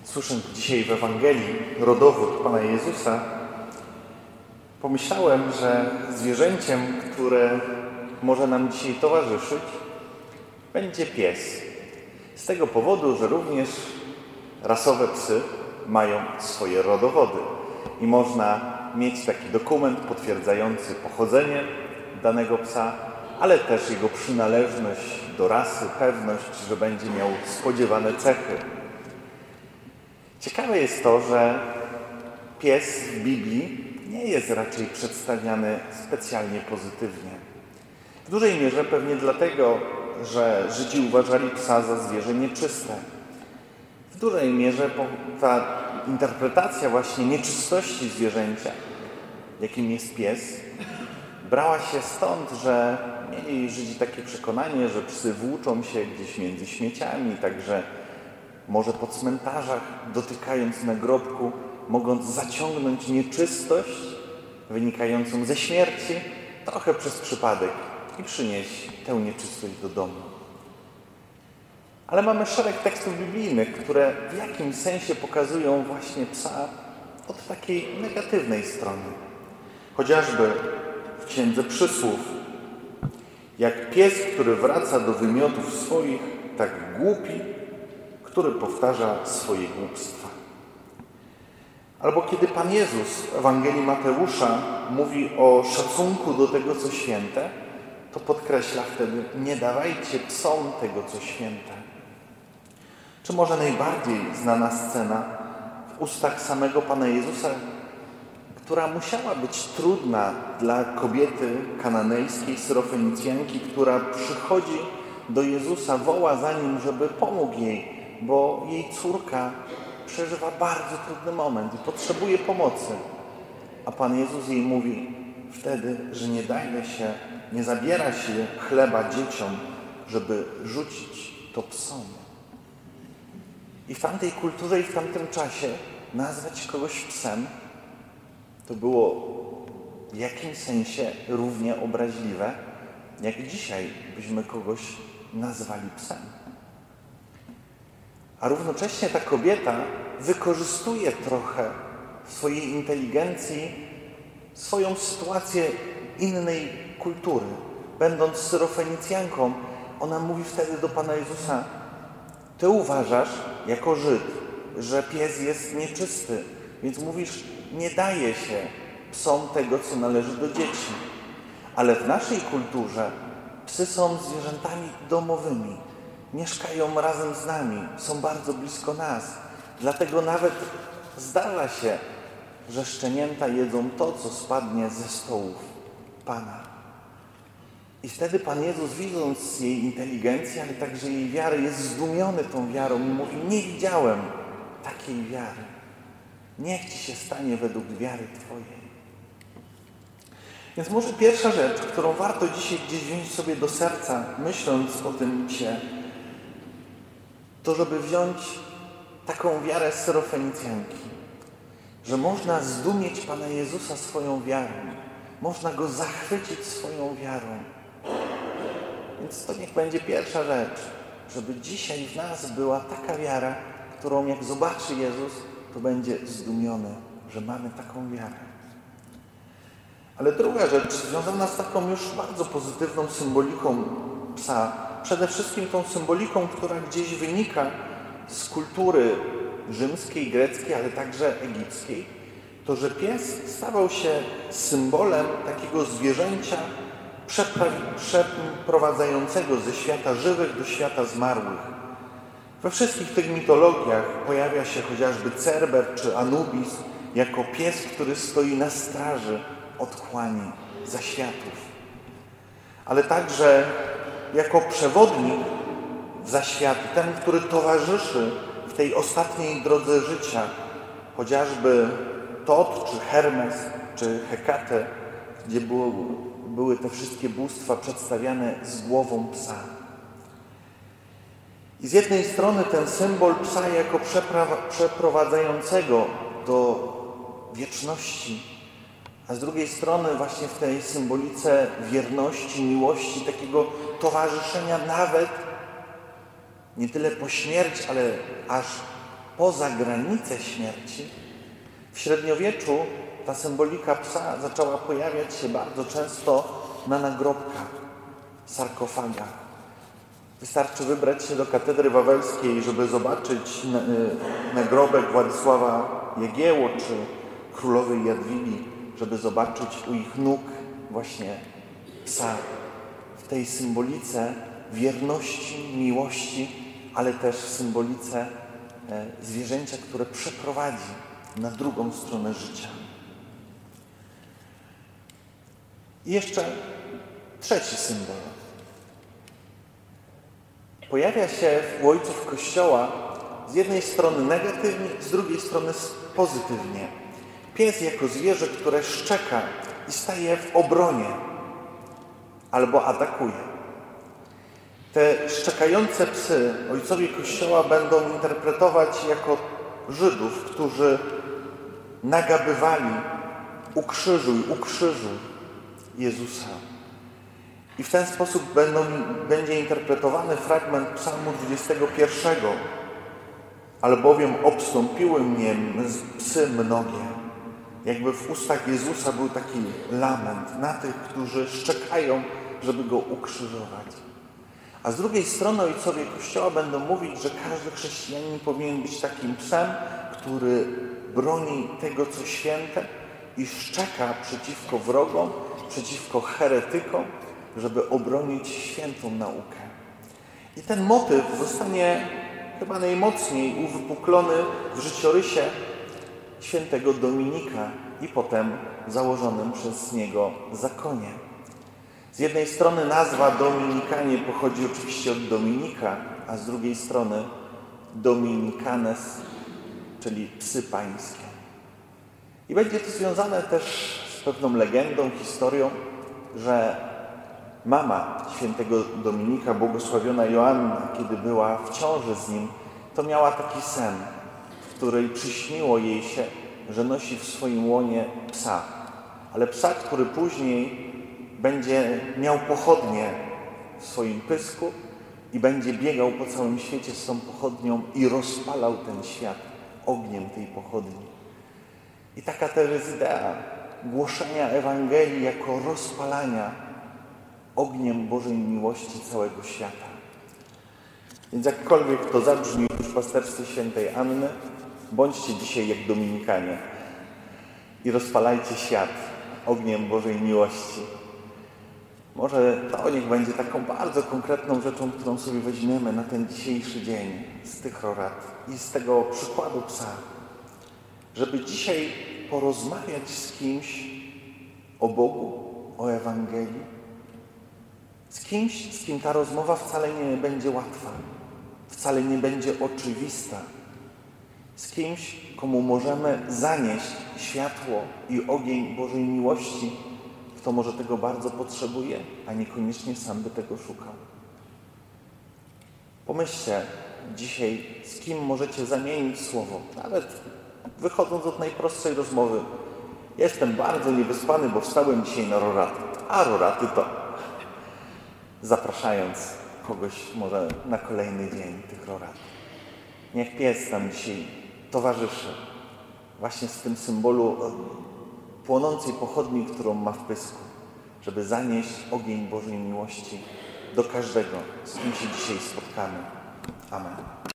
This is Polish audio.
Słysząc dzisiaj w Ewangelii rodowód Pana Jezusa, pomyślałem, że zwierzęciem, które może nam dzisiaj towarzyszyć, będzie pies. Z tego powodu, że również rasowe psy mają swoje rodowody i można mieć taki dokument potwierdzający pochodzenie danego psa, ale też jego przynależność do rasy, pewność, że będzie miał spodziewane cechy. Ciekawe jest to, że pies w Biblii nie jest raczej przedstawiany specjalnie pozytywnie. W dużej mierze pewnie dlatego, że Żydzi uważali psa za zwierzę nieczyste. W dużej mierze ta interpretacja właśnie nieczystości zwierzęcia, jakim jest pies, brała się stąd, że mieli Żydzi takie przekonanie, że psy włóczą się gdzieś między śmieciami, także może po cmentarzach, dotykając nagrobku, mogąc zaciągnąć nieczystość wynikającą ze śmierci, trochę przez przypadek i przynieść tę nieczystość do domu. Ale mamy szereg tekstów biblijnych, które w jakimś sensie pokazują właśnie psa od takiej negatywnej strony. Chociażby w Księdze Przysłów. Jak pies, który wraca do wymiotów swoich, tak głupi, który powtarza swoje głupstwa. Albo kiedy Pan Jezus w Ewangelii Mateusza mówi o szacunku do tego, co święte, to podkreśla wtedy: nie dawajcie psom tego, co święte. Czy może najbardziej znana scena w ustach samego Pana Jezusa, która musiała być trudna dla kobiety kananejskiej, Syrofenicjanki, która przychodzi do Jezusa, woła za Nim, żeby pomógł jej, bo jej córka przeżywa bardzo trudny moment i potrzebuje pomocy. A Pan Jezus jej mówi wtedy, że nie zabiera się chleba dzieciom, żeby rzucić to psom. I w tamtej kulturze i w tamtym czasie nazwać kogoś psem to było w jakimś sensie równie obraźliwe, jak dzisiaj byśmy kogoś nazwali psem. A równocześnie ta kobieta wykorzystuje trochę w swojej inteligencji swoją sytuację innej kultury. Będąc Syrofenicjanką, ona mówi wtedy do Pana Jezusa: ty uważasz, jako Żyd, że pies jest nieczysty, więc mówisz, nie daje się psom tego, co należy do dzieci. Ale w naszej kulturze psy są zwierzętami domowymi. Mieszkają razem z nami, są bardzo blisko nas. Dlatego nawet zdarza się, że szczenięta jedzą to, co spadnie ze stołów Pana. I wtedy Pan Jezus, widząc jej inteligencję, ale także jej wiarę, jest zdumiony tą wiarą i mówi: nie widziałem takiej wiary. Niech Ci się stanie według wiary Twojej. Więc może pierwsza rzecz, którą warto dzisiaj gdzieś wziąć sobie do serca, myśląc o tym psie, to żeby wziąć taką wiarę Syrofenicjanki, że można zdumieć Pana Jezusa swoją wiarą, można Go zachwycić swoją wiarą. Więc to niech będzie pierwsza rzecz, żeby dzisiaj w nas była taka wiara, którą jak zobaczy Jezus, to będzie zdumiony, że mamy taką wiarę. Ale druga rzecz, związana z taką już bardzo pozytywną symboliką psa, przede wszystkim tą symboliką, która gdzieś wynika z kultury rzymskiej, greckiej, ale także egipskiej, to że pies stawał się symbolem takiego zwierzęcia przeprowadzającego ze świata żywych do świata zmarłych. We wszystkich tych mitologiach pojawia się chociażby Cerber czy Anubis jako pies, który stoi na straży otchłani, zaświatów. Ale także jako przewodnik zaświatu, ten, który towarzyszy w tej ostatniej drodze życia, chociażby Tot, czy Hermes, czy Hekate, gdzie były te wszystkie bóstwa przedstawiane z głową psa. I z jednej strony ten symbol psa jako przeprowadzającego do wieczności, a z drugiej strony właśnie w tej symbolice wierności, miłości, takiego towarzyszenia nawet nie tyle po śmierć, ale aż poza granice śmierci, w średniowieczu ta symbolika psa zaczęła pojawiać się bardzo często na nagrobkach, sarkofagach. Wystarczy wybrać się do katedry wawelskiej, żeby zobaczyć nagrobek Władysława Jagiełło czy królowej Jadwigi, żeby zobaczyć u ich nóg właśnie psa. W tej symbolice wierności, miłości, ale też w symbolice zwierzęcia, które przeprowadzi na drugą stronę życia. I jeszcze trzeci symbol. Pojawia się u ojców Kościoła z jednej strony negatywnie, z drugiej strony pozytywnie. Pies jako zwierzę, które szczeka i staje w obronie albo atakuje. Te szczekające psy ojcowie Kościoła będą interpretować jako Żydów, którzy nagabywali ukrzyżuj Jezusa. I w ten sposób będzie interpretowany fragment Psalmu 21. Albowiem obstąpiły mnie psy mnogie. Jakby w ustach Jezusa był taki lament na tych, którzy szczekają, żeby Go ukrzyżować. A z drugiej strony ojcowie Kościoła będą mówić, że każdy chrześcijanin powinien być takim psem, który broni tego, co święte i szczeka przeciwko wrogom, przeciwko heretykom, żeby obronić świętą naukę. I ten motyw zostanie chyba najmocniej uwypuklony w życiorysie świętego Dominika i potem założonym przez niego zakonie. Z jednej strony nazwa Dominikanie pochodzi oczywiście od Dominika, a z drugiej strony Dominikanes, czyli psy pańskie. I będzie to związane też z pewną legendą, historią, że mama świętego Dominika, błogosławiona Joanna, kiedy była w ciąży z nim, to miała taki sen, w której przyśniło jej się, że nosi w swoim łonie psa. Ale psa, który później będzie miał pochodnię w swoim pysku i będzie biegał po całym świecie z tą pochodnią i rozpalał ten świat ogniem tej pochodni. I taka też jest idea głoszenia Ewangelii jako rozpalania ogniem Bożej miłości całego świata. Więc jakkolwiek to zabrzmi w duszpasterstwie świętej Anny, bądźcie dzisiaj jak Dominikanie i rozpalajcie świat ogniem Bożej miłości. Może to niech będzie taką bardzo konkretną rzeczą, którą sobie weźmiemy na ten dzisiejszy dzień z tych rad i z tego przykładu psa. Żeby dzisiaj porozmawiać z kimś o Bogu, o Ewangelii, z kimś, z kim ta rozmowa wcale nie będzie łatwa, wcale nie będzie oczywista. Z kimś, komu możemy zanieść światło i ogień Bożej miłości, kto może tego bardzo potrzebuje, a niekoniecznie sam by tego szukał. Pomyślcie dzisiaj, z kim możecie zamienić słowo, nawet wychodząc od najprostszej rozmowy. Jestem bardzo niewyspany, bo wstałem dzisiaj na roraty, a roraty to zapraszając kogoś może na kolejny dzień tych rorat. Niech pies nam dzisiaj towarzyszy właśnie z tym symbolu płonącej pochodni, którą ma w pysku, żeby zanieść ogień Bożej miłości do każdego, z kim się dzisiaj spotkamy. Amen.